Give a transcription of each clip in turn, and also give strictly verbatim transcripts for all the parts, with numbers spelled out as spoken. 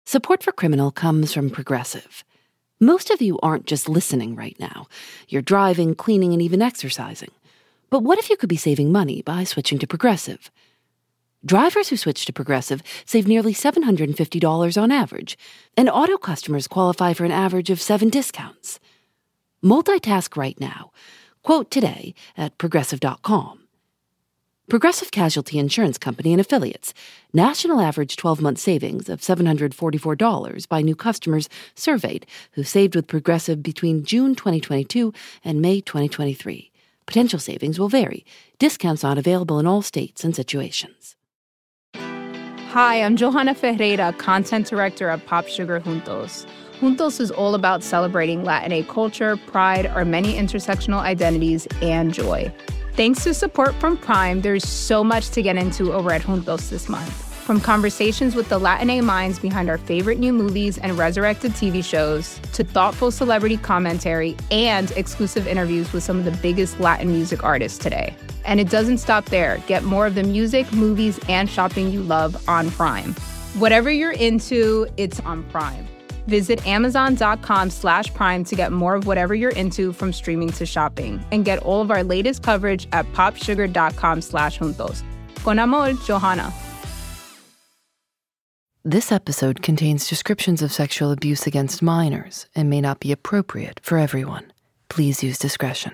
Support for Criminal comes from Progressive. Most of you aren't just listening right now. You're driving, cleaning, and even exercising. But what if you could be saving money by switching to Progressive? Drivers who switch to Progressive save nearly seven hundred fifty dollars on average, and auto customers qualify for an average of seven discounts. Multitask right now. Quote today at progressive dot com. Progressive Casualty Insurance Company and Affiliates. National average twelve-month savings of seven hundred forty-four dollars by new customers surveyed who saved with Progressive between June twenty twenty-two and May twenty twenty-three. Potential savings will vary. Discounts not available in all states and situations. Hi, I'm Johanna Ferreira, Content Director at Pop Sugar Juntos. Juntos is all about celebrating Latinx culture, pride, our many intersectional identities, and joy. Thanks to support from Prime, there's so much to get into over at Juntos this month. From conversations with the Latinx minds behind our favorite new movies and resurrected T V shows, to thoughtful celebrity commentary and exclusive interviews with some of the biggest Latin music artists today. And it doesn't stop there. Get more of the music, movies, and shopping you love on Prime. Whatever you're into, it's on Prime. Visit amazon.com slash prime to get more of whatever you're into, from streaming to shopping. And get all of our latest coverage at popsugar.com slash juntos. Con amor, Johanna. This episode contains descriptions of sexual abuse against minors and may not be appropriate for everyone. Please use discretion.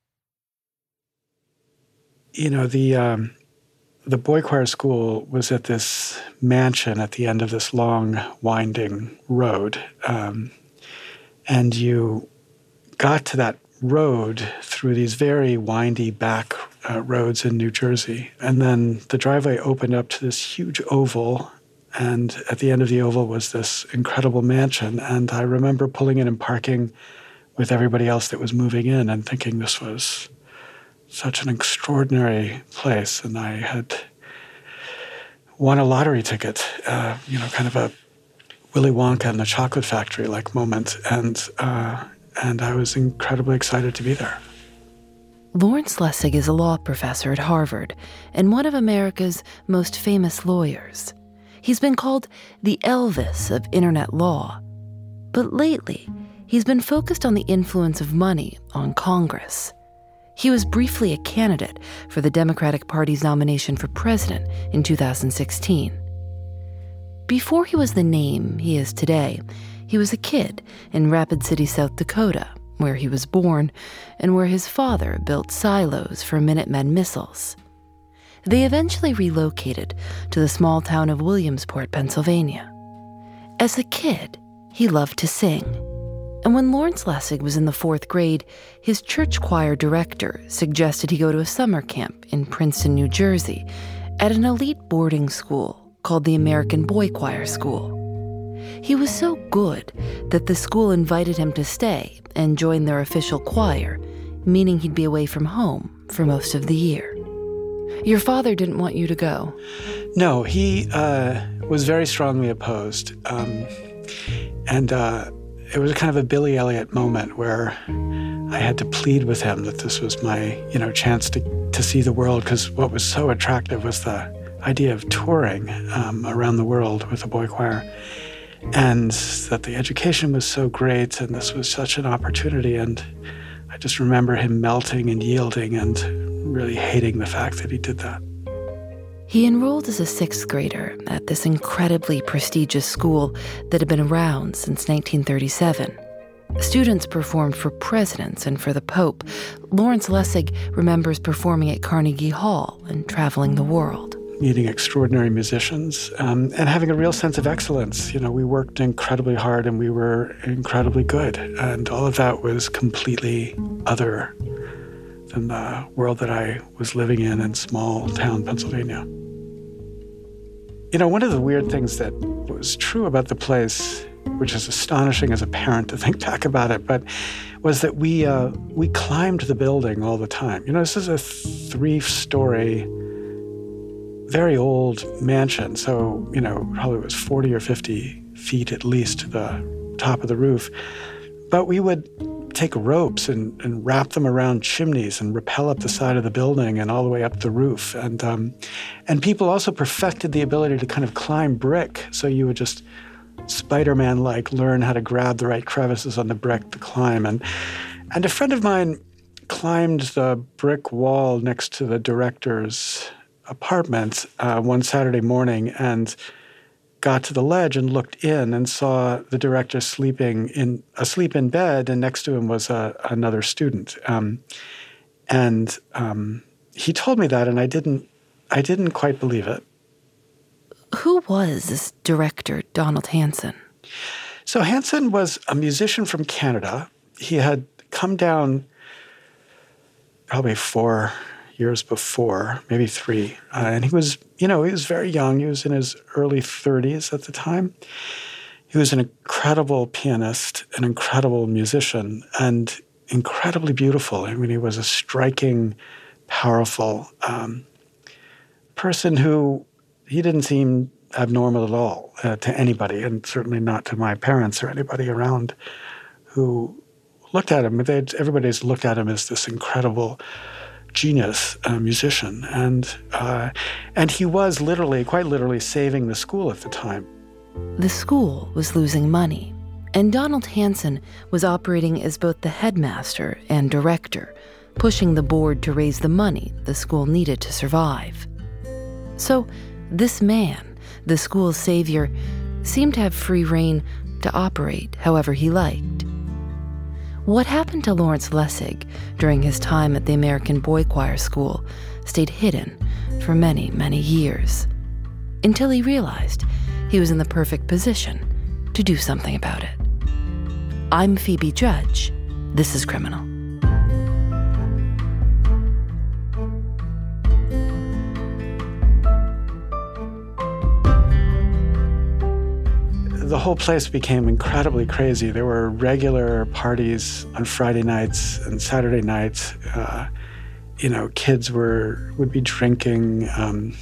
You know, the... Um... The boy choir school was at this mansion at the end of this long, winding road. Um, and you got to that road through these very windy back uh, roads in New Jersey. And then the driveway opened up to this huge oval. And at the end of the oval was this incredible mansion. And I remember pulling in and parking with everybody else that was moving in and thinking this was such an extraordinary place, and I had won a lottery ticket, uh, you know, kind of a Willy Wonka and the Chocolate Factory-like moment, and uh, and I was incredibly excited to be there. Lawrence Lessig is a law professor at Harvard and one of America's most famous lawyers. He's been called the Elvis of internet law. But lately, he's been focused on the influence of money on Congress. He was briefly a candidate for the Democratic Party's nomination for president in two thousand sixteen. Before he was the name he is today, he was a kid in Rapid City, South Dakota, where he was born and where his father built silos for Minuteman missiles. They eventually relocated to the small town of Williamsport, Pennsylvania. As a kid, he loved to sing. And when Lawrence Lessig was in the fourth grade, his church choir director suggested he go to a summer camp in Princeton, New Jersey, at an elite boarding school called the American Boy Choir School. He was so good that the school invited him to stay and join their official choir, meaning he'd be away from home for most of the year. Your father didn't want you to go. No, he uh, was very strongly opposed. Um, and... Uh, It was kind of a Billy Elliot moment where I had to plead with him that this was my, you know, chance to, to see the world, because what was so attractive was the idea of touring um, around the world with a boy choir, and that the education was so great and this was such an opportunity. And I just remember him melting and yielding and really hating the fact that he did that. He enrolled as a sixth grader at this incredibly prestigious school that had been around since nineteen thirty-seven. Students performed for presidents and for the Pope. Lawrence Lessig remembers performing at Carnegie Hall and traveling the world. Meeting extraordinary musicians um, and having a real sense of excellence. You know, we worked incredibly hard and we were incredibly good. And all of that was completely other than the world that I was living in in small town Pennsylvania. You know, one of the weird things that was true about the place, which is astonishing as a parent to think back about it, but was that we uh, we climbed the building all the time. You know, this is a three-story, very old mansion. So, you know, probably was forty or fifty feet at least to the top of the roof. But we would take ropes and, and wrap them around chimneys and rappel up the side of the building and all the way up the roof. And um, and people also perfected the ability to kind of climb brick. So you would just Spider-Man-like learn how to grab the right crevices on the brick to climb. And, and a friend of mine climbed the brick wall next to the director's apartment uh, one Saturday morning and got to the ledge and looked in and saw the director sleeping in asleep in bed, and next to him was a, another student. Um, and um, he told me that, and I didn't, I didn't quite believe it. Who was this director, Donald Hanson? So Hanson was a musician from Canada. He had come down probably four years before, maybe three. Uh, and he was, you know, he was very young. He was in his early thirties at the time. He was an incredible pianist, an incredible musician, and incredibly beautiful. I mean, he was a striking, powerful um, person who, he didn't seem abnormal at all uh, to anybody, and certainly not to my parents or anybody around who looked at him. They'd, everybody's looked at him as this incredible genius uh, musician. And uh, and he was literally, quite literally, saving the school at the time. The school was losing money, and Donald Hanson was operating as both the headmaster and director, pushing the board to raise the money the school needed to survive. So this man, the school's savior, seemed to have free rein to operate however he liked. What happened to Lawrence Lessig during his time at the American Boy Choir School stayed hidden for many, many years, until he realized he was in the perfect position to do something about it. I'm Phoebe Judge. This is Criminal. The whole place became incredibly crazy. There were regular parties on Friday nights and Saturday nights. Uh, you know, kids were would be drinking. Um,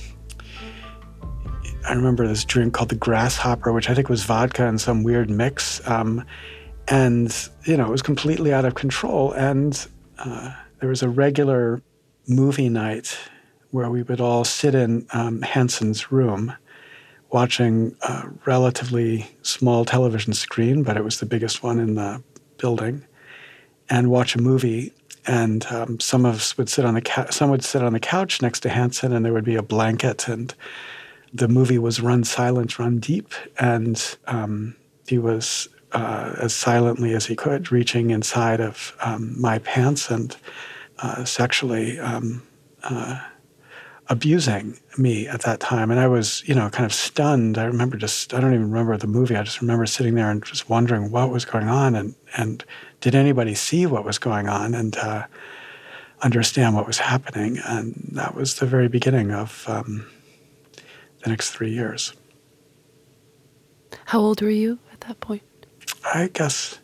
I remember this drink called the Grasshopper, which I think was vodka and some weird mix. Um, and, you know, it was completely out of control. And uh, there was a regular movie night where we would all sit in um, Hanson's room, watching a relatively small television screen, but it was the biggest one in the building, and watch a movie. And um, some of us would sit on the ca- some would sit on the couch next to Hanson, and there would be a blanket, and the movie was run silent, run deep, and um, he was uh, as silently as he could, reaching inside of um, my pants and uh, sexually um, uh, abusing me at that time. And I was, you know, kind of stunned. I remember just, I don't even remember the movie. I just remember sitting there and just wondering what was going on, and, and did anybody see what was going on and uh, understand what was happening. And that was the very beginning of um, the next three years. How old were you at that point? I guess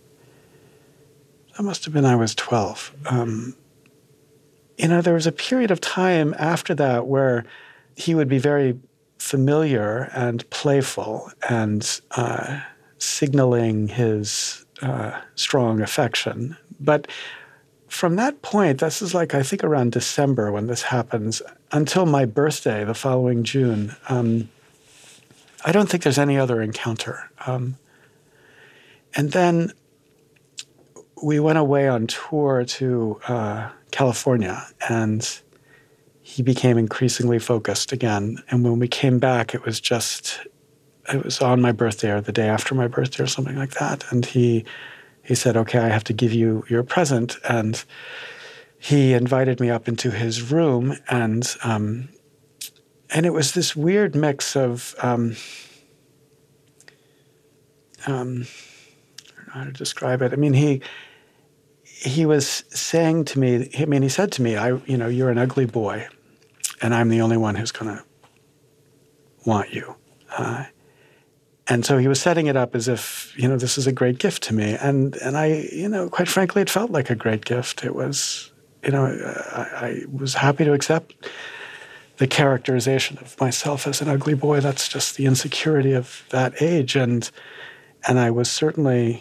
that must have been I was twelve. Um, You know, there was a period of time after that where he would be very familiar and playful and uh, signaling his uh, strong affection. But from that point, this is like, I think around December when this happens, until my birthday the following June, um, I don't think there's any other encounter. Um, and then we went away on tour to uh, California, and he became increasingly focused again. And when we came back, it was just, it was on my birthday or the day after my birthday or something like that. And he he said, okay, I have to give you your present. And he invited me up into his room, and um, and it was this weird mix of, um, um, I don't know how to describe it. I mean, he... He was saying to me, I mean, he said to me, "I, you know, you're an ugly boy, and I'm the only one who's going to want you." Uh, and so he was setting it up as if, you know, this is a great gift to me. And and I, you know, quite frankly, it felt like a great gift. It was, you know, I, I was happy to accept the characterization of myself as an ugly boy. That's just the insecurity of that age. And and I was certainly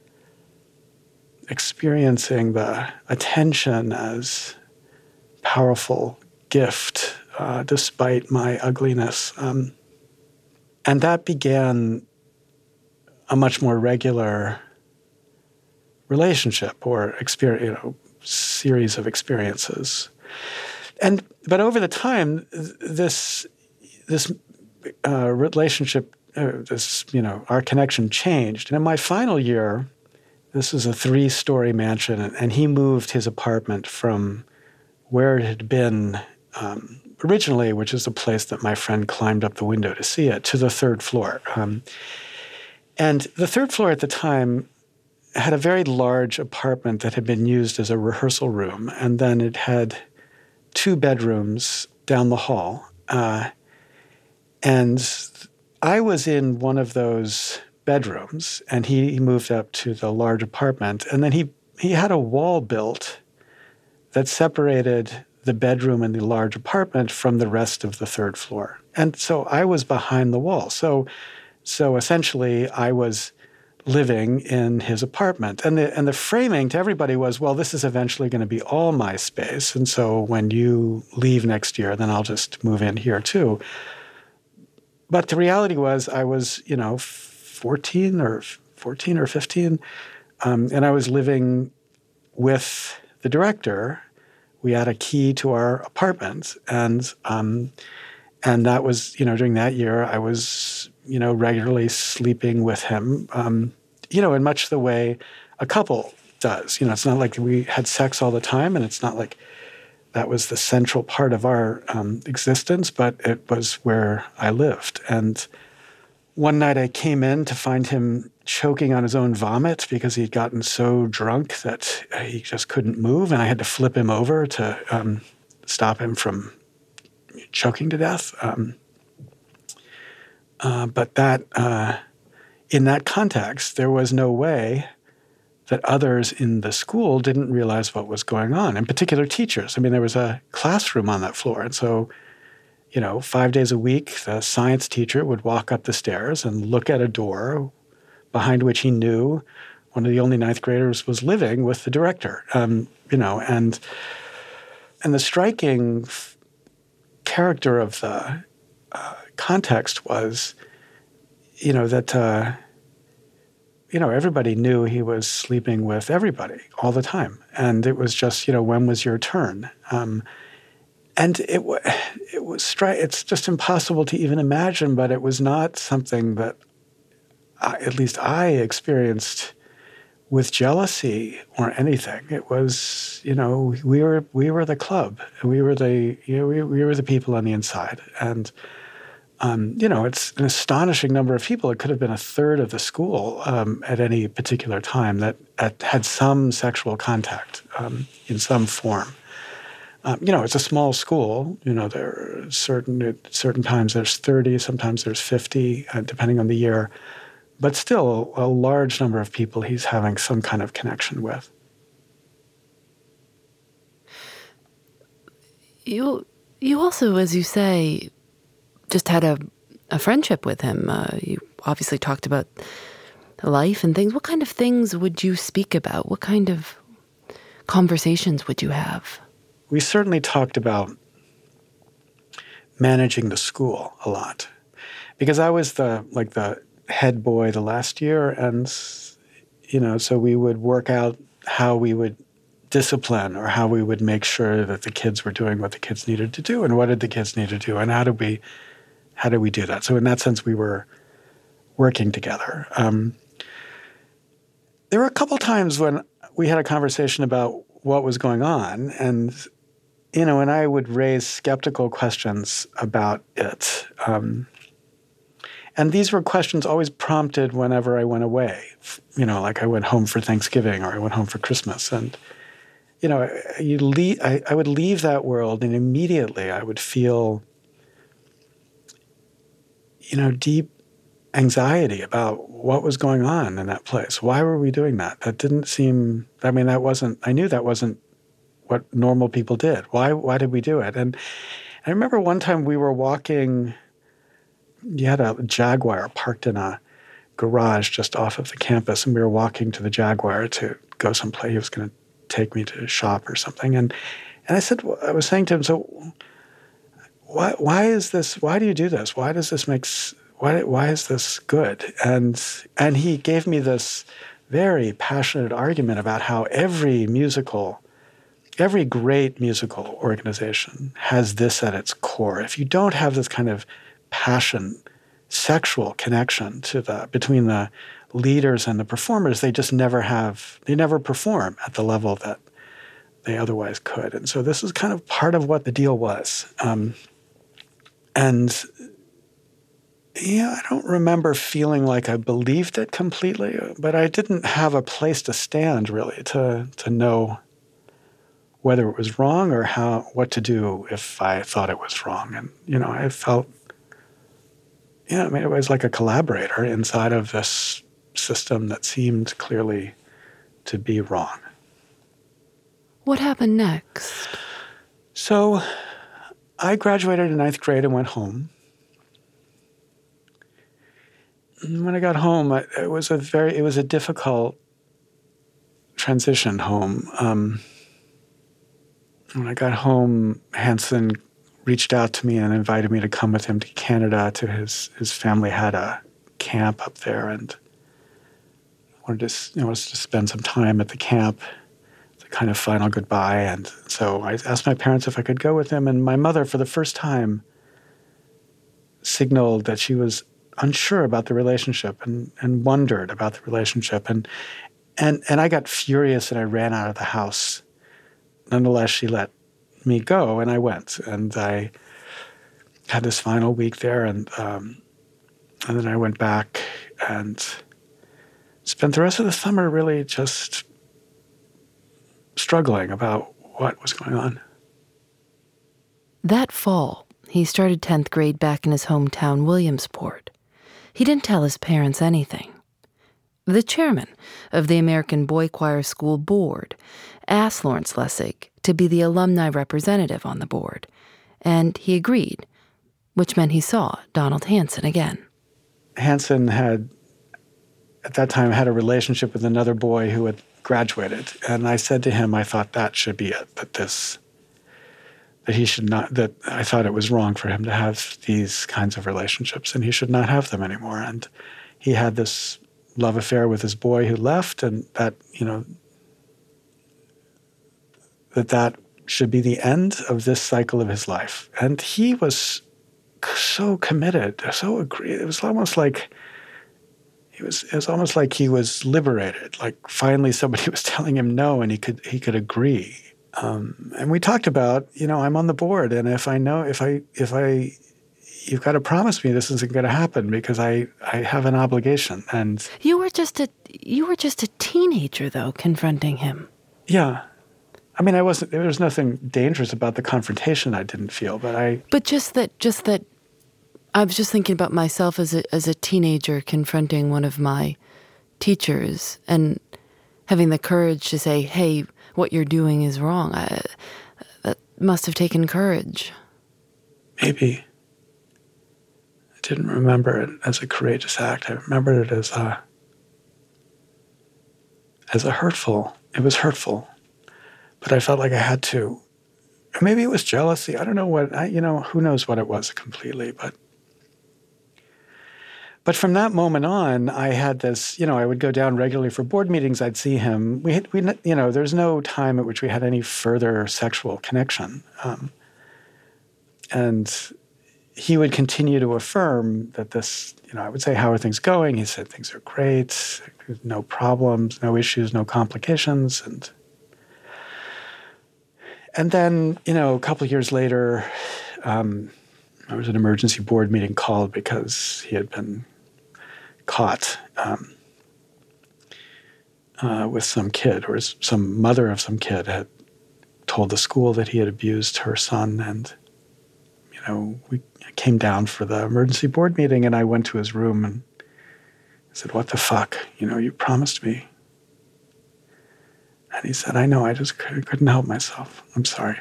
experiencing the attention as powerful gift, uh, despite my ugliness. Um, and that began a much more regular relationship or experience, you know, series of experiences. And but over the time, this this uh, relationship, uh, this you know, our connection changed. And in my final year, this is a three-story mansion, and he moved his apartment from where it had been um, originally, which is the place that my friend climbed up the window to see it, to the third floor. Um, and the third floor at the time had a very large apartment that had been used as a rehearsal room, and then it had two bedrooms down the hall. Uh, and I was in one of those bedrooms, and he, he moved up to the large apartment. And then he, he had a wall built that separated the bedroom and the large apartment from the rest of the third floor. And so I was behind the wall. So, so essentially, I was living in his apartment. And the, and the framing to everybody was, well, this is eventually going to be all my space. And so when you leave next year, then I'll just move in here too. But the reality was I was, you know, fourteen or fourteen or fifteen, um, and I was living with the director. We had a key to our apartment, and um, and that was, you know, during that year, I was, you know, regularly sleeping with him, um, you know, in much the way a couple does. You know, it's not like we had sex all the time, and it's not like that was the central part of our um, existence, but it was where I lived. And one night I came in to find him choking on his own vomit because he'd gotten so drunk that he just couldn't move, and I had to flip him over to um, stop him from choking to death. Um, uh, but that, uh, in that context, there was no way that others in the school didn't realize what was going on, in particular teachers. I mean, there was a classroom on that floor, and so, you know, five days a week, the science teacher would walk up the stairs and look at a door behind which he knew one of the only ninth graders was living with the director. Um, you know, and and the striking f- character of the uh, context was, you know, that uh, you know, everybody knew he was sleeping with everybody all the time, and it was just, you know, when was your turn? Um, And it, it was stri- it's just impossible to even imagine, but it was not something that I, at least I experienced with jealousy or anything. It was, you know, we were we were the club, and we were the you know we, we were the people on the inside, and um, you know, it's an astonishing number of people. It could have been a third of the school um, at any particular time that at, had some sexual contact um, in some form. Um, you know, it's a small school. You know, there are certain at certain times there's thirty, sometimes there's fifty, uh, depending on the year. But still, a large number of people he's having some kind of connection with. You, you also, as you say, just had a, a friendship with him. Uh, you obviously talked about life and things. What kind of things would you speak about? What kind of conversations would you have? We certainly talked about managing the school a lot, because I was the like the head boy the last year, and you know, so we would work out how we would discipline or how we would make sure that the kids were doing what the kids needed to do, and what did the kids need to do, and how did we how did we do that? So in that sense, we were working together. Um, there were a couple times when we had a conversation about what was going on, and you know, and I would raise skeptical questions about it. Um, and these were questions always prompted whenever I went away. You know, like I went home for Thanksgiving or I went home for Christmas. And, you know, you leave, I, I would leave that world, and immediately I would feel, you know, deep anxiety about what was going on in that place. Why were we doing that? That didn't seem, I mean, that wasn't, I knew that wasn't what normal people did. Why why did we do it? And I remember one time we were walking, you had a Jaguar parked in a garage just off of the campus, and we were walking to the Jaguar to go someplace. He was going to take me to shop or something. And and I said, I was saying to him, so why why is this, why do you do this? Why does this make, why, why is this good? And and he gave me this very passionate argument about how every musical, every great musical organization has this at its core. If you don't have this kind of passion, sexual connection to the between the leaders and the performers, they just never have, they never perform at the level that they otherwise could. And so this is kind of part of what the deal was. Um, and yeah, I don't remember feeling like I believed it completely, but I didn't have a place to stand really to to know whether it was wrong or how what to do if I thought it was wrong. And you know, I felt, yeah, I mean, it was like a collaborator inside of this system that seemed clearly to be wrong. What happened next? So I graduated in ninth grade and went home. And when I got home, I, it was a very, it was a difficult transition home. Um, when I got home, Hanson reached out to me and invited me to come with him to Canada. To his his family had a camp up there, and wanted to, you know, wanted to spend some time at the camp. It's a kind of final goodbye. And so I asked my parents if I could go with him, and my mother, for the first time, signaled that she was unsure about the relationship and, and wondered about the relationship. And, and, and I got furious and I ran out of the house. Nonetheless, she let me go and I went. And I had this final week there, and, um, and then I went back and spent the rest of the summer really just struggling about what was going on. That fall, he started tenth grade back in his hometown, Williamsport. He didn't tell his parents anything. The chairman of the American Boy Choir School Board asked Lawrence Lessig to be the alumni representative on the board, and he agreed, which meant he saw Donald Hanson again. Hanson had, at that time, had a relationship with another boy who had graduated, and I said to him, I thought that should be it, that this, that he should not, that I thought it was wrong for him to have these kinds of relationships, and he should not have them anymore. And he had this love affair with his boy who left, and that, you know, that that should be the end of this cycle of his life. And he was so committed, so agreed. It was almost like, It was, it was almost like he was liberated, like finally somebody was telling him no and he could he could agree. Um, and we talked about, you know, I'm on the board, and if I know, if I, if I, you've got to promise me this isn't going to happen because I, I have an obligation. And You were just a, you were just a teenager, though, confronting him. Yeah. I mean, I wasn't, there was nothing dangerous about the confrontation, I didn't feel, but I... But just that, just that, I was just thinking about myself as a as a teenager confronting one of my teachers and having the courage to say, hey, what you're doing is wrong. I, that must have taken courage. Maybe. I didn't remember it as a courageous act. I remembered it as a, as a hurtful. It was hurtful. But I felt like I had to. Maybe it was jealousy. I don't know what, I, you know, who knows what it was completely, but But from that moment on, I had this, you know, I would go down regularly for board meetings. I'd see him. We, had, we, you know, there's no time at which we had any further sexual connection. Um, and he would continue to affirm that this, you know, I would say, how are things going? He said, things are great, no problems, no issues, no complications. And, and then, you know, a couple of years later, um, there was an emergency board meeting called because he had been caught um, uh, with some kid, or some mother of some kid had told the school that he had abused her son. And, you know, we came down for the emergency board meeting, and I went to his room and I said, what the fuck? You know, you promised me. And he said, I know, I just couldn't help myself. I'm sorry.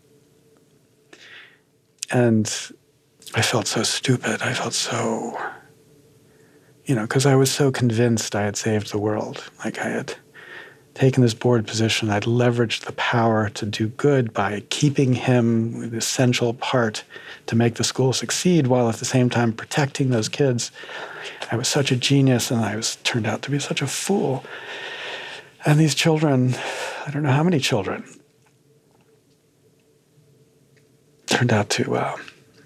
And I felt so stupid. I felt so, you know, because I was so convinced I had saved the world. Like I had taken this board position. I'd leveraged the power to do good by keeping him the essential part to make the school succeed while at the same time protecting those kids. I was such a genius, and I was turned out to be such a fool. And these children, I don't know how many children, turned out to uh,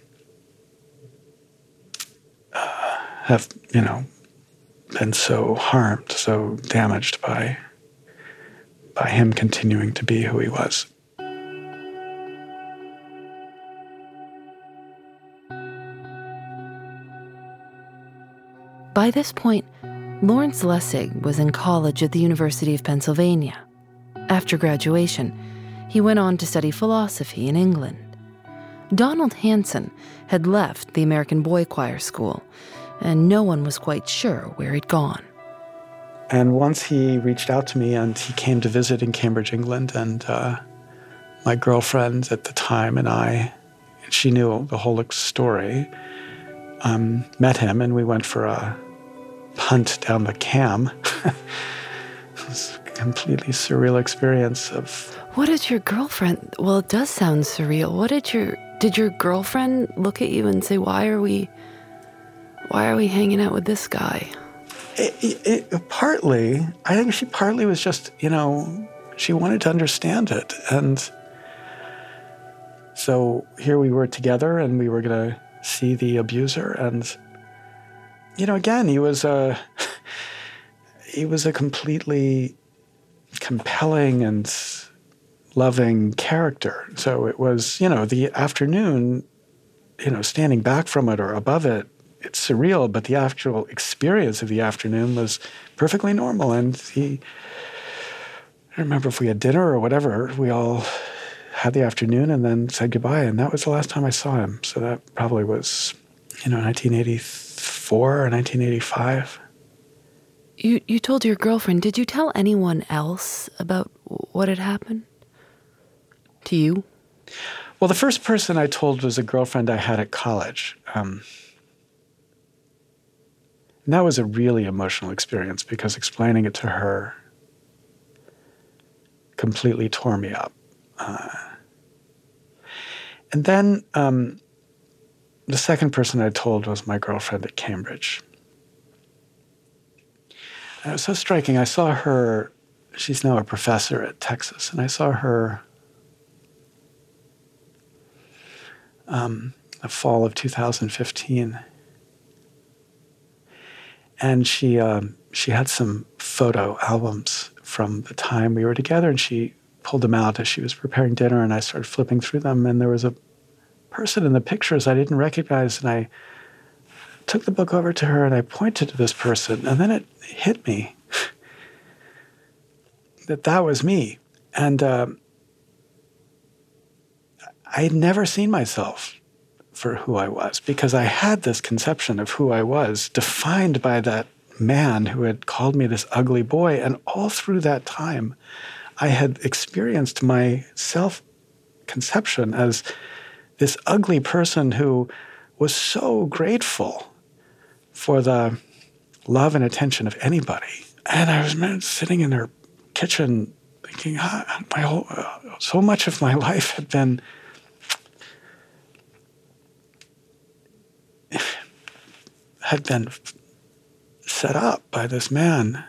uh, have, you know, been so harmed, so damaged by by him continuing to be who he was. By this point, Lawrence Lessig was in college at the University of Pennsylvania. After graduation, he went on to study philosophy in England. Donald Hanson had left the American Boy Choir School, and no one was quite sure where he'd gone. And once he reached out to me, and he came to visit in Cambridge, England, and uh, my girlfriend at the time and I, and she knew the whole story, um, met him, and we went for a punt down the Cam. It was a completely surreal experience of... What did your girlfriend... Well, it does sound surreal. What did your... Did your girlfriend look at you and say, why are we... Why are we hanging out with this guy? It, it, it, partly, I think she partly was just, you know, she wanted to understand it. And so here we were together, and we were going to see the abuser. And, you know, again, he was a, he was a completely compelling and loving character. So it was, you know, the afternoon, you know, standing back from it or above it, it's surreal, but the actual experience of the afternoon was perfectly normal. And he, I don't remember if we had dinner or whatever, we all had the afternoon and then said goodbye. And that was the last time I saw him. So that probably was, you know, nineteen eighty-four or nineteen eighty-five. You, you told your girlfriend, did you tell anyone else about what had happened to you? Well, the first person I told was a girlfriend I had at college. Um, And that was a really emotional experience because explaining it to her completely tore me up. Uh, and then um, the second person I told was my girlfriend at Cambridge. And it was so striking. I saw her, she's now a professor at Texas, and I saw her um, the fall of two thousand fifteen. And she um, she had some photo albums from the time we were together, and she pulled them out as she was preparing dinner, and I started flipping through them, and there was a person in the pictures I didn't recognize, and I took the book over to her, and I pointed to this person, and then it hit me that that was me. And um, I had never seen myself for who I was, because I had this conception of who I was defined by that man who had called me this ugly boy. And all through that time, I had experienced my self-conception as this ugly person who was so grateful for the love and attention of anybody. And I was sitting in her kitchen thinking, ah, my whole, uh, so much of my life had been had been set up by this man.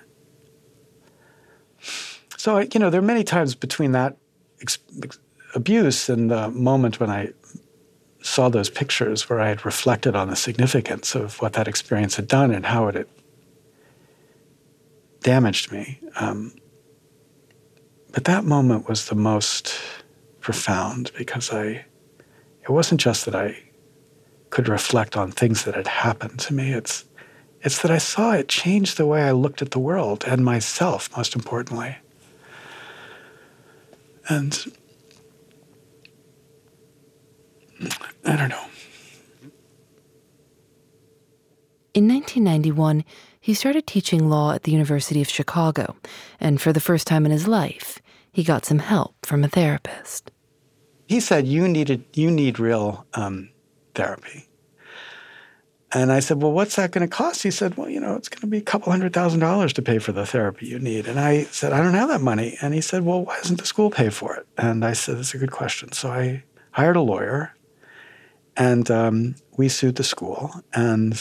So, you know, there are many times between that ex- ex- abuse and the moment when I saw those pictures where I had reflected on the significance of what that experience had done and how it had damaged me. Um, but that moment was the most profound because I, it wasn't just that I could reflect on things that had happened to me. It's it's that I saw it change the way I looked at the world and myself, most importantly. And I don't know. In nineteen ninety-one, he started teaching law at the University of Chicago, and for the first time in his life, he got some help from a therapist. He said, you needed, you need real um, therapy. And I said, well, what's that going to cost? He said, well, you know, it's going to be a couple hundred thousand dollars to pay for the therapy you need. And I said, I don't have that money. And he said, well, why doesn't the school pay for it? And I said, that's a good question. So I hired a lawyer, and um, we sued the school. And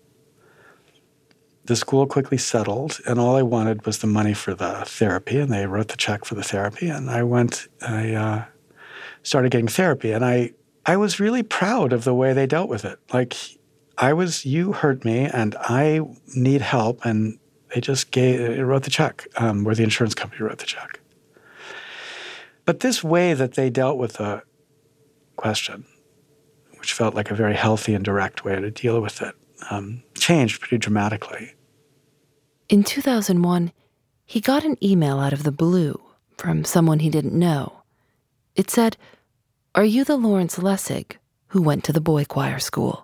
the school quickly settled, and all I wanted was the money for the therapy, and they wrote the check for the therapy. And I went, I uh, started getting therapy, and I, I was really proud of the way they dealt with it. Like, I was, you hurt me, and I need help, and they just gave, it wrote the check, um, where the insurance company wrote the check. But this way that they dealt with the question, which felt like a very healthy and direct way to deal with it, um, changed pretty dramatically. In two thousand one, he got an email out of the blue from someone he didn't know. It said, "Are you the Lawrence Lessig who went to the boy choir school?"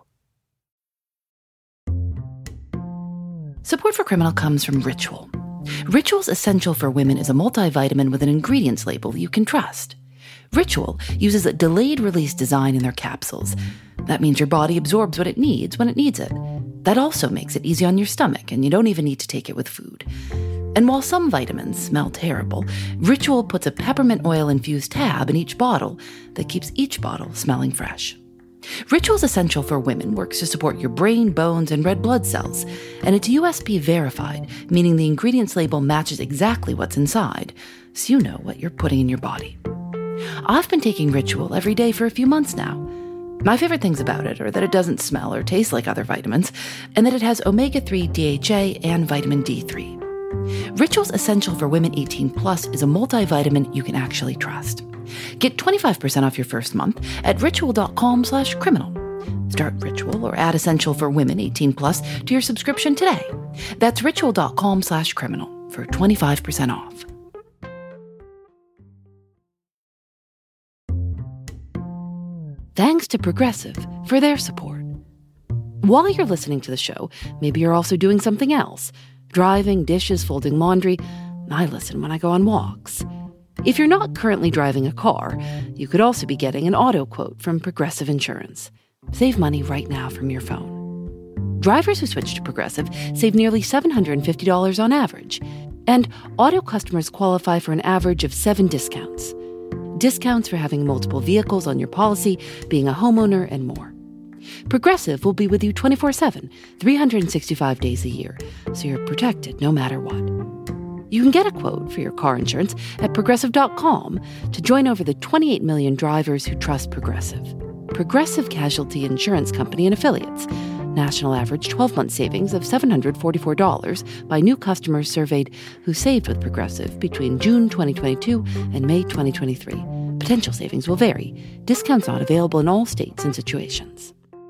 Support for Criminal comes from Ritual. Ritual's Essential for Women is a multivitamin with an ingredients label you can trust. Ritual uses a delayed-release design in their capsules. That means your body absorbs what it needs when it needs it. That also makes it easy on your stomach, and you don't even need to take it with food. And while some vitamins smell terrible, Ritual puts a peppermint oil-infused tab in each bottle that keeps each bottle smelling fresh. Ritual's Essential for Women works to support your brain, bones, and red blood cells, and it's U S P verified, meaning the ingredients label matches exactly what's inside, so you know what you're putting in your body. I've been taking Ritual every day for a few months now. My favorite things about it are that it doesn't smell or taste like other vitamins, and that it has omega three D H A and vitamin D three. Ritual's Essential for Women eighteen plus is a multivitamin you can actually trust. Get twenty-five percent off your first month at ritual.com slash criminal. Start Ritual or add Essential for Women eighteen plus to your subscription today. That's ritual.com slash criminal for twenty-five percent off. Thanks to Progressive for their support. While you're listening to the show, maybe you're also doing something else. Driving, dishes, folding laundry. I listen when I go on walks. If you're not currently driving a car, you could also be getting an auto quote from Progressive Insurance. Save money right now from your phone. Drivers who switch to Progressive save nearly seven hundred fifty dollars on average, and auto customers qualify for an average of seven discounts. Discounts for having multiple vehicles on your policy, being a homeowner, and more. Progressive will be with you twenty-four seven, three hundred sixty-five days a year, so you're protected no matter what. You can get a quote for your car insurance at Progressive dot com to join over the twenty-eight million drivers who trust Progressive. Progressive Casualty Insurance Company and Affiliates. National average twelve-month savings of seven hundred forty-four dollars by new customers surveyed who saved with Progressive between June twenty twenty-two and May twenty twenty-three. Potential savings will vary. Discounts not available in all states and situations.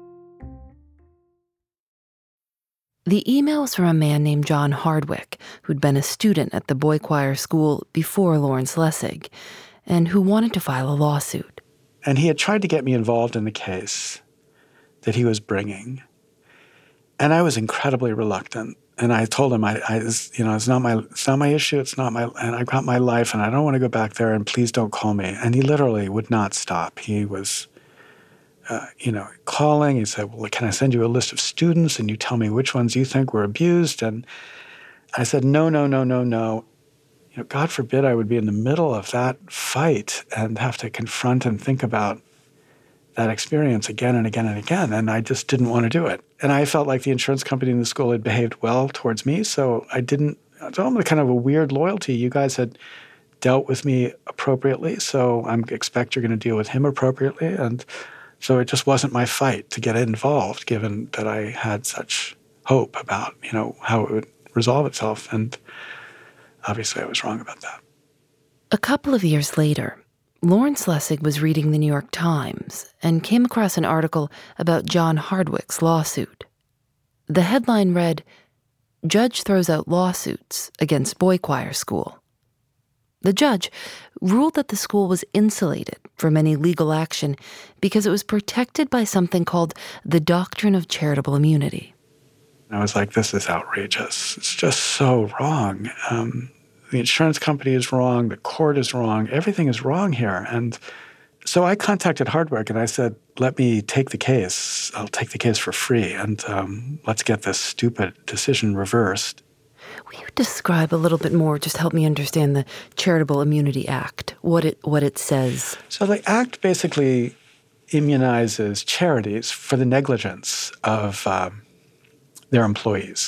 The email was from a man named John Hardwick, who'd been a student at the boy choir school before Lawrence Lessig, and who wanted to file a lawsuit. And he had tried to get me involved in the case that he was bringing. And I was incredibly reluctant. And I told him, I, I you know, it's not my, it's not my issue. It's not my, and I've got my life, and I don't want to go back there. And please don't call me. And he literally would not stop. He was, uh, you know, calling. He said, "Well, can I send you a list of students, and you tell me which ones you think were abused?" And I said, "No, no, no, no, no. You know, God forbid I would be in the middle of that fight and have to confront and think about that experience again and again and again." And I just didn't want to do it. And I felt like the insurance company and the school had behaved well towards me, so I didn't, it's almost kind of a weird loyalty. You guys had dealt with me appropriately, so I expect you're going to deal with him appropriately. And so it just wasn't my fight to get involved, given that I had such hope about, you know, how it would resolve itself. And obviously I was wrong about that. A couple of years later, Lawrence Lessig was reading the New York Times and came across an article about John Hardwick's lawsuit. The headline read, "Judge throws out lawsuits against boy choir school." The judge ruled that the school was insulated from any legal action because it was protected by something called the doctrine of charitable immunity. I was like, this is outrageous. It's just so wrong. Um, The insurance company is wrong. The court is wrong. Everything is wrong here. And so I contacted Hardwick and I said, let me take the case. I'll take the case for free, and um, let's get this stupid decision reversed. Will you describe a little bit more, just help me understand the Charitable Immunity Act, what it what it says? So the Act basically immunizes charities for the negligence of um, their employees.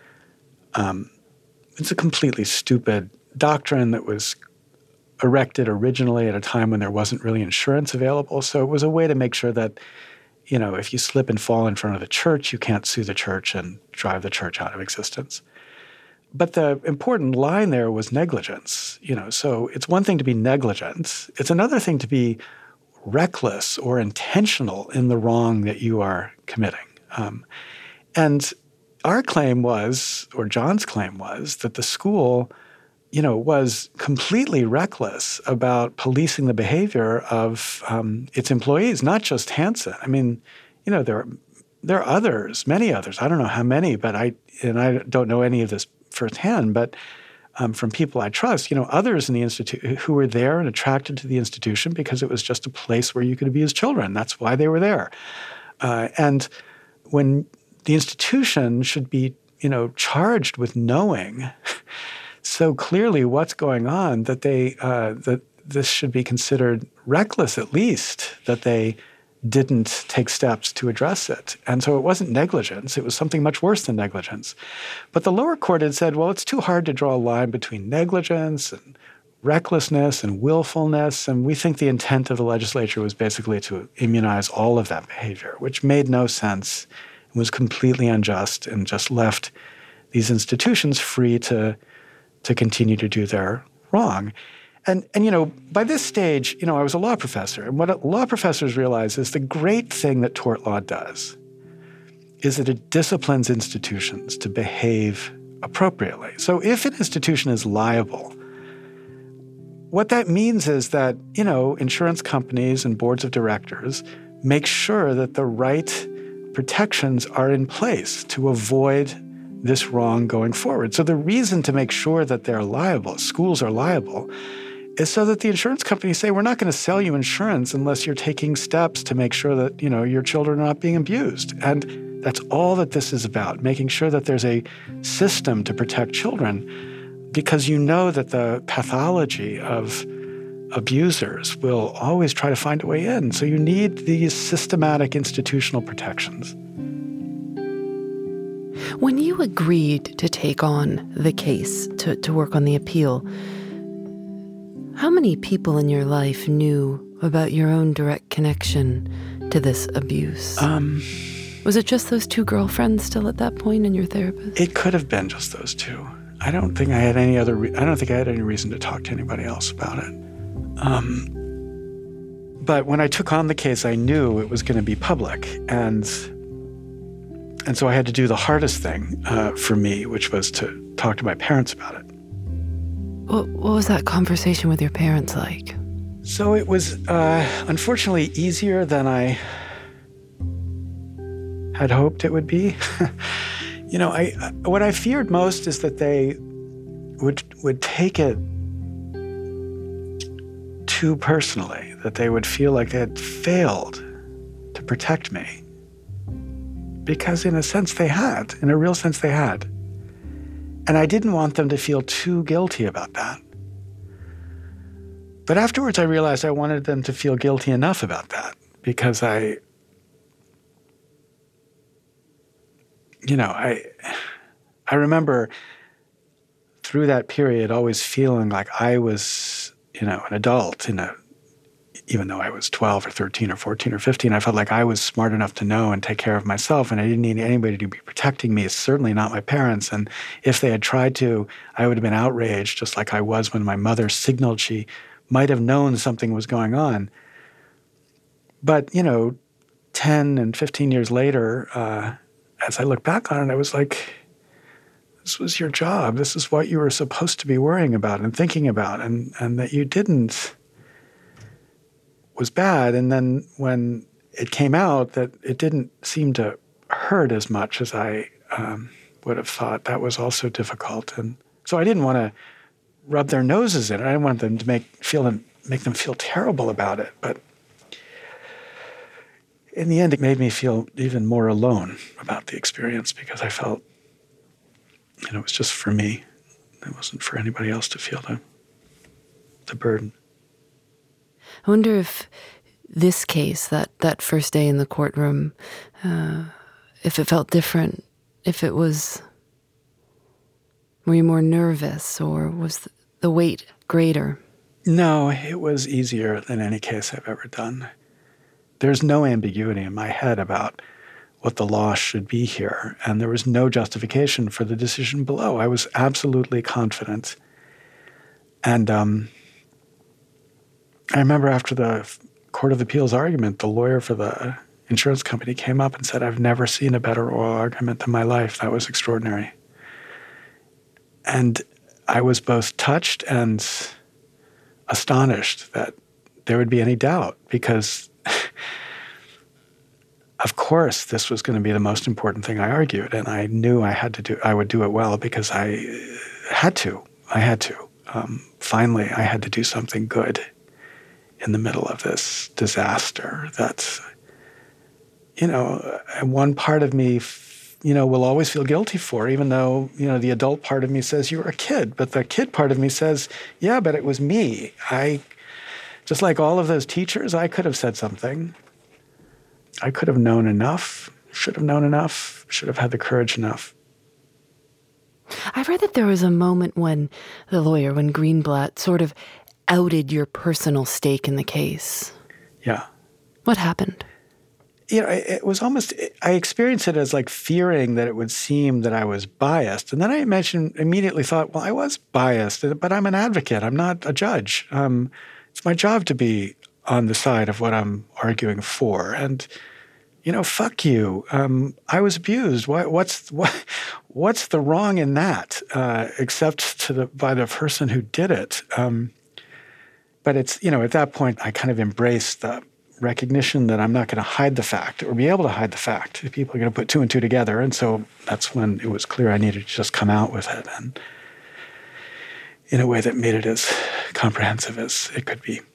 Um, it's a completely stupid doctrine that was erected originally at a time when there wasn't really insurance available. So it was a way to make sure that, you know, if you slip and fall in front of the church, you can't sue the church and drive the church out of existence. But the important line there was negligence. You know, so it's one thing to be negligent. It's another thing to be reckless or intentional in the wrong that you are committing. Um, and our claim was, or John's claim was, that the school, you know, was completely reckless about policing the behavior of um, its employees, not just Hanson. I mean, you know, there are, there are others, many others. I don't know how many, but I and I don't know any of this firsthand, but um, from people I trust, you know, others in the institute who were there and attracted to the institution because it was just a place where you could abuse children. That's why they were there. Uh, and when the institution should be, you know, charged with knowing so clearly what's going on that they uh, that this should be considered reckless, at least, that they didn't take steps to address it. And so it wasn't negligence. It was something much worse than negligence. But the lower court had said, well, it's too hard to draw a line between negligence and recklessness and willfulness. And we think the intent of the legislature was basically to immunize all of that behavior, which made no sense and was completely unjust and just left these institutions free to to continue to do their wrong. And, and you know, by this stage, you know, I was a law professor. And what law professors realize is the great thing that tort law does is that it disciplines institutions to behave appropriately. So if an institution is liable, what that means is that, you know, insurance companies and boards of directors make sure that the right protections are in place to avoid this wrong going forward. So the reason to make sure that they're liable, schools are liable, is so that the insurance companies say, we're not going to sell you insurance unless you're taking steps to make sure that, you know, your children are not being abused. And that's all that this is about, making sure that there's a system to protect children, because you know that the pathology of abusers will always try to find a way in. So you need these systematic institutional protections. When you agreed to take on the case, to, to work on the appeal, how many people in your life knew about your own direct connection to this abuse? Um, Was it just those two girlfriends still at that point and your therapist? It could have been just those two. I don't think I had any other. Re- I don't think I had any reason to talk to anybody else about it. Um, but when I took on the case, I knew it was going to be public, and and so I had to do the hardest thing uh, for me, which was to talk to my parents about it. What, what was that conversation with your parents like? So it was uh, unfortunately easier than I had hoped it would be. You know, I, I what I feared most is that they would would take it too personally, that they would feel like they had failed to protect me. Because in a sense they had, in a real sense they had. And I didn't want them to feel too guilty about that. But afterwards I realized I wanted them to feel guilty enough about that, because I, you know, I, I remember through that period always feeling like I was, you know, an adult in a, even though I was twelve or thirteen or fourteen or fifteen, I felt like I was smart enough to know and take care of myself, and I didn't need anybody to be protecting me, certainly not my parents. And if they had tried to, I would have been outraged, just like I was when my mother signaled she might have known something was going on. But, you know, ten and fifteen years later, uh, as I look back on it, I was like, this was your job. This is what you were supposed to be worrying about and thinking about, and, and that you didn't was bad. And then when it came out that it didn't seem to hurt as much as I um, would have thought, that was also difficult. And so I didn't want to rub their noses in it. I didn't want them to make feel them make them feel terrible about it. But in the end, it made me feel even more alone about the experience because I felt, you know, it was just for me. It wasn't for anybody else to feel the, the burden. I wonder if this case, that, that first day in the courtroom, uh, if it felt different, if it was, were you more nervous or was the weight greater? No, it was easier than any case I've ever done. There's no ambiguity in my head about what the law should be here, and there was no justification for the decision below. I was absolutely confident. And um, I remember after the Court of Appeals argument, the lawyer for the insurance company came up and said, "I've never seen a better oral argument in my life. That was extraordinary." And I was both touched and astonished that there would be any doubt because of course this was going to be the most important thing I argued, and I knew I had to do I would do it well because I had to. I had to. Um, finally, I had to do something good in the middle of this disaster that, you know, one part of me, you know, will always feel guilty for, even though, you know, the adult part of me says, "You were a kid." But the kid part of me says, "Yeah, but it was me. I, just like all of those teachers, I could have said something. I could have known enough, should have known enough, should have had the courage enough." I read that there was a moment when the lawyer, when Greenblatt, sort of outed your personal stake in the case. Yeah. What happened? You know, it was almost, I experienced it as like fearing that it would seem that I was biased. And then I imagine, immediately thought, well, I was biased, but I'm an advocate. I'm not a judge. Um, it's my job to be on the side of what I'm arguing for. And, you know, fuck you. Um, I was abused. Why, what's what, what's the wrong in that, uh, except to the by the person who did it? Um, but it's, you know, at that point, I kind of embraced the recognition that I'm not going to hide the fact or be able to hide the fact. People are going to put two and two together. And so that's when it was clear I needed to just come out with it, and in a way that made it as comprehensive as it could be.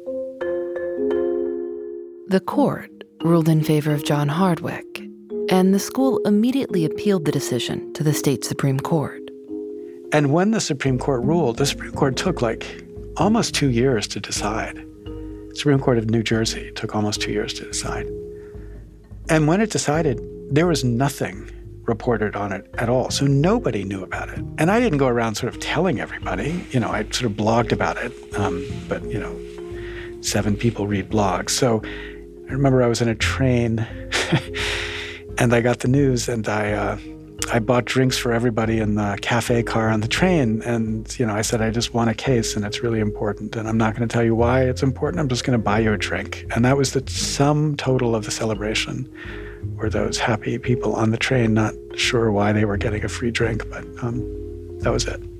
The court ruled in favor of John Hardwick, and the school immediately appealed the decision to the state Supreme Court. And when the Supreme Court ruled, the Supreme Court took like almost two years to decide. The Supreme Court of New Jersey took almost two years to decide. And when it decided, there was nothing reported on it at all. So nobody knew about it. And I didn't go around sort of telling everybody. You know, I sort of blogged about it. Um, but, you know, seven people read blogs. So I remember I was in a train and I got the news, and I uh, I bought drinks for everybody in the cafe car on the train. And, you know, I said, I just won a case and it's really important. And I'm not going to tell you why it's important. I'm just going to buy you a drink. And that was the sum total of the celebration, were those happy people on the train, not sure why they were getting a free drink, but um, that was it.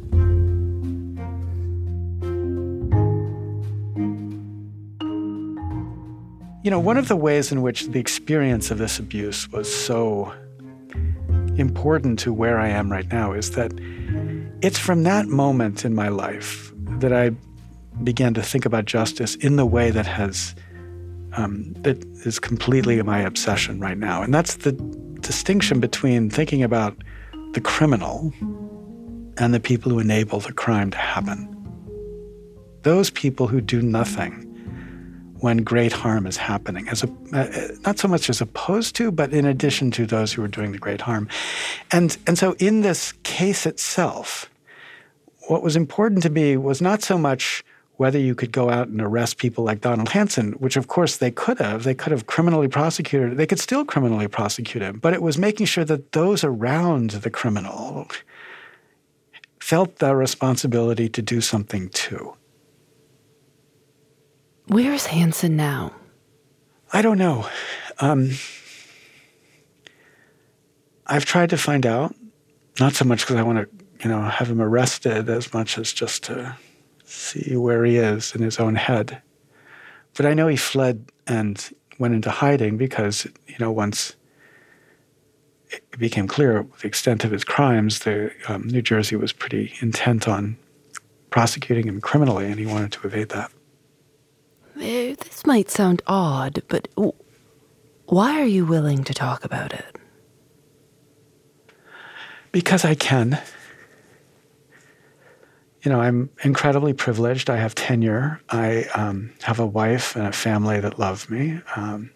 You know, one of the ways in which the experience of this abuse was so important to where I am right now is that it's from that moment in my life that I began to think about justice in the way that has, um, that is completely my obsession right now. And that's the distinction between thinking about the criminal and the people who enable the crime to happen. Those people who do nothing when great harm is happening, as a, uh, not so much as opposed to, but in addition to those who are doing the great harm. And, and so in this case itself, what was important to me was not so much whether you could go out and arrest people like Donald Hanson, which of course they could have. They could have criminally prosecuted. They could still criminally prosecute him. But it was making sure that those around the criminal felt the responsibility to do something too. Where is Hanson now? I don't know. Um, I've tried to find out, not so much because I want to, you know, have him arrested as much as just to see where he is in his own head. But I know he fled and went into hiding because, you know, once it became clear the extent of his crimes, the um, New Jersey was pretty intent on prosecuting him criminally, and he wanted to evade that. This might sound odd, but Why are you willing to talk about it? Because I can. You know, I'm incredibly privileged. I have tenure. I um, have a wife and a family that love me. Um,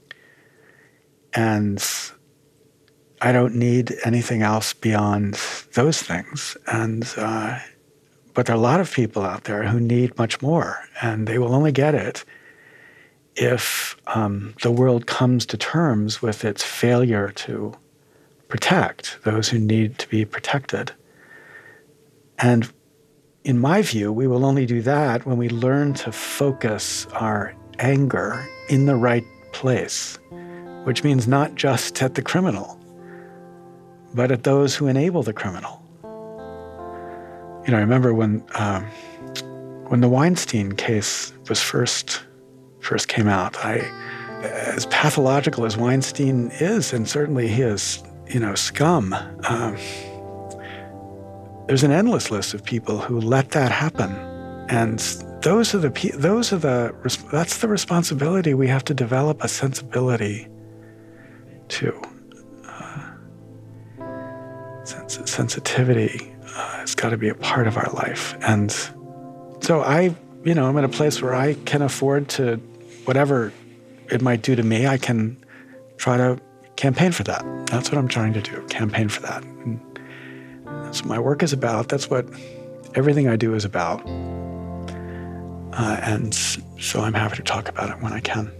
and I don't need anything else beyond those things. And uh, but there are a lot of people out there who need much more, and they will only get it if um, the world comes to terms with its failure to protect those who need to be protected. And in my view, we will only do that when we learn to focus our anger in the right place, which means not just at the criminal, but at those who enable the criminal. You know, I remember when um, when the Weinstein case was first first came out, I, as pathological as Weinstein is, and certainly he is, you know, scum, um, there's an endless list of people who let that happen, and those are the those are the that's the responsibility. We have to develop a sensibility to uh, sens- sensitivity. Uh, it's got to be a part of our life, and so I, you know, I'm in a place where I can afford to, whatever it might do to me, I can try to campaign for that. That's what I'm trying to do. Campaign for that. And that's what my work is about. That's what everything I do is about. Uh, and so I'm happy to talk about it when I can.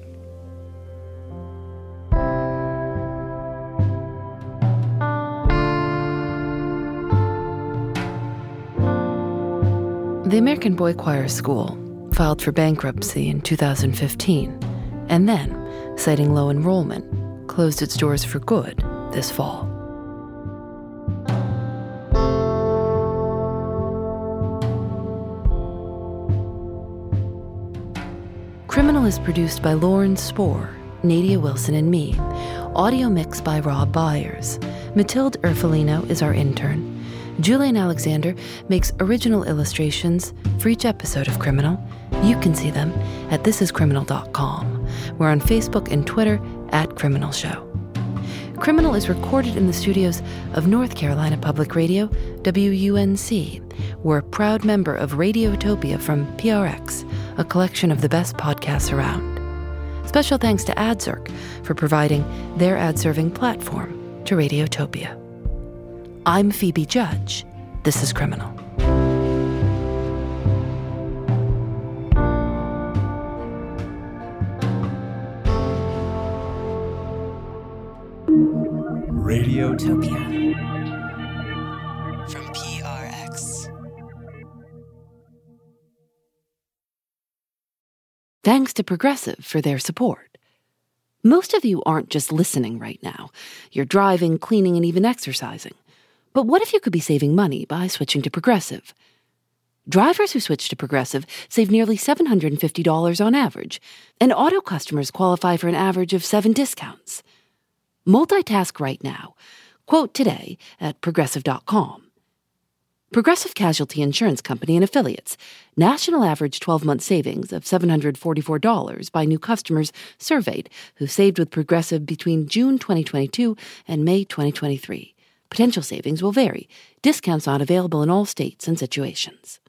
The American Boy Choir School filed for bankruptcy in two thousand fifteen, and then, citing low enrollment, closed its doors for good this fall. Criminal is produced by Lauren Spohr, Nadia Wilson, and me. Audio mixed by Rob Byers. Matilde Erfolino is our intern. Julian Alexander makes original illustrations for each episode of Criminal. You can see them at this is criminal dot com. We're on Facebook and Twitter at Criminal Show. Criminal is recorded in the studios of North Carolina Public Radio, W U N C. We're a proud member of Radiotopia from P R X, a collection of the best podcasts around. Special thanks to AdZerk for providing their ad-serving platform to Radiotopia. I'm Phoebe Judge. This is Criminal. Radiotopia from P R X. Thanks to Progressive for their support. Most of you aren't just listening right now. You're driving, cleaning, and even exercising. But what if you could be saving money by switching to Progressive? Drivers who switch to Progressive save nearly seven hundred fifty dollars on average, and auto customers qualify for an average of seven discounts. Multitask right now. Quote today at progressive dot com. Progressive Casualty Insurance Company and Affiliates. National average twelve-month savings of seven hundred forty-four dollars by new customers surveyed who saved with Progressive between June twenty twenty-two and May twenty twenty-three. Potential savings will vary. Discounts not available in all states and situations.